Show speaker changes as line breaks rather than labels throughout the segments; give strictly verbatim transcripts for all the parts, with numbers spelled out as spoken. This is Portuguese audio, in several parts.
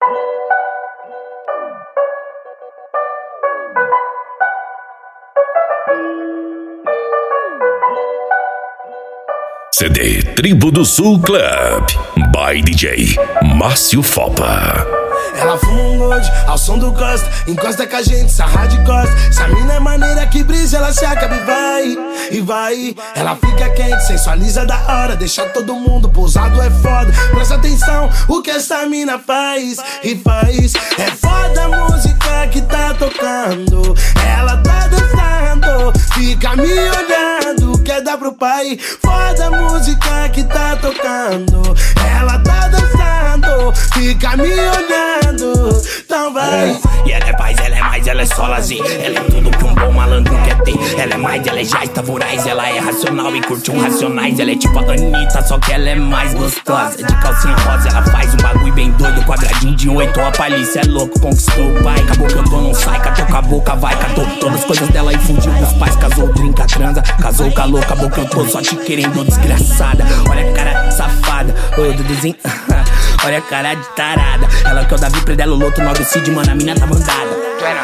C D Tribo do Sul Club by D J Márcio Fopa.
Ela fuma um gold ao som do Costa, encosta com a gente, sarra de costa. Essa mina é maneira que brisa, ela se acaba e vai, e vai. Ela fica quente, sensualiza da hora, deixa todo mundo pousado, é foda. Presta atenção o que essa mina faz, e faz. É foda a música que tá tocando, ela tá dançando, fica me olhando, quer dar pro pai. Foda a música que tá tocando, ela tá dançando, fica me olhando. Então vai.
E ela é paz, ela é mais, ela é só lazer. Ela é tudo que um bom malandro quer ter. Ela é mais, ela é já está voraz. Ela é racional e curte um racionais. Ela é tipo a Anitta, só que ela é mais gostosa. De calcinha rosa, ela faz um bagulho bem doido. Quadradinho de oito, a palícia é louco, conquistou o pai. Acabou que eu tô, não sai, catou com a boca, vai. Catou todas as coisas dela e fugiu dos pais. Casou, trinca, transa, casou, calou. Acabou que eu tô só te querendo, desgraçada. Olha a cara safada, oi, Duduzinho. Olha a cara de tarada. Ela que é o Davi Predelo, o Loto, nove Cid, mano, a mina tá mandada.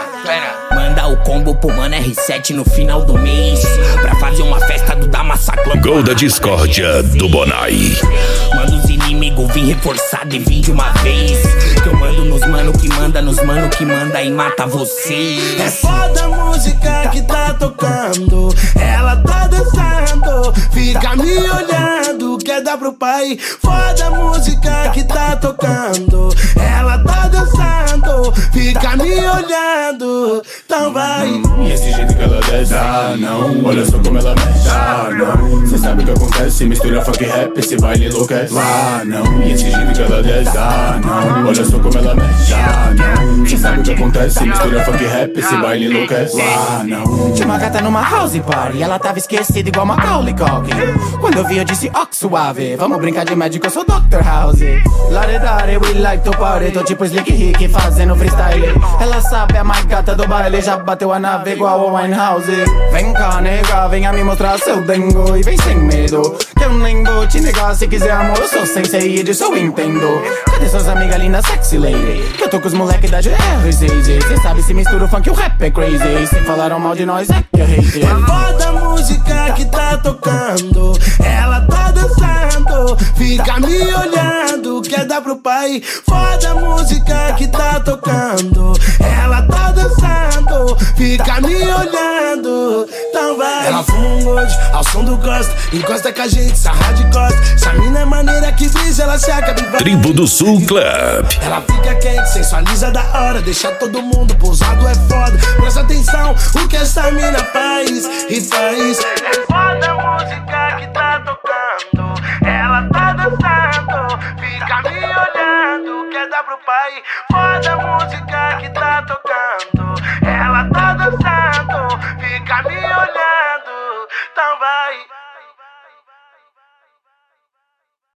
Manda o combo pro mano R sete no final do mês, pra fazer uma festa do da massacre.
Gol da discórdia do Bonai.
Manda os inimigos vir reforçado e vir de uma vez. Que eu mando nos mano que manda, nos mano que manda e mata vocês.
É foda a música que tá tocando, ela tá dançando, fica me olhando, quer dar pro pai. Foda a música que tá tocando, ela tá dançando, fica me olhando. Então vai.
E esse jeito que ela desce, ah não, olha só como ela mexe, ah não. Cê sabe o que acontece, mistura funk e rap, esse baile enlouquece, ah não. E esse jeito que ela desce, ah não, olha só como ela mexe, ah não. Cê sabe o que acontece, mistura funk e rap, esse baile enlouquece, ah não.
Tinha uma gata numa house party, ela tava esquecida igual Macaulay Culkin. Quando eu vi eu disse, ó que suave, vamos brincar de médico, eu sou doutor House. Laredare, we like to party, tô tipo Slick Rick fazendo freestyle. Ela sabe, é mais gata do baile, já bateu a nave igual a Winehouse. Vem cá, nega, venha me mostrar seu dengo e vem sem medo, que eu nem vou te negar. Se quiser amor, eu sou sensei e disso eu entendo. Cadê suas amigas lindas, sexy lady? Que eu tô com os moleques da G R seis. Cê sabe, se mistura o funk e o rap é crazy. Se falaram mal de nós, é que é hate.
É foda a música que tá tocando, ela tá dançando, fica me olhando, quer dar pro pai. Foda a música que tá tocando, ela tá dançando, fica me olhando. Então vai. Ela fuma um gold ao som do Costa, encosta com a gente, sarra de costa. Essa mina é maneira que brisa, ela se acaba e vai.
Tribo do Sul Club.
Ela fica quente, sensualiza da hora, deixa todo mundo pousado, é foda. Presta atenção o que essa mina faz, e faz. É foda a música que tá tocando, ela tá dançando, fica me olhando, quer dar pro pai. Foda a música que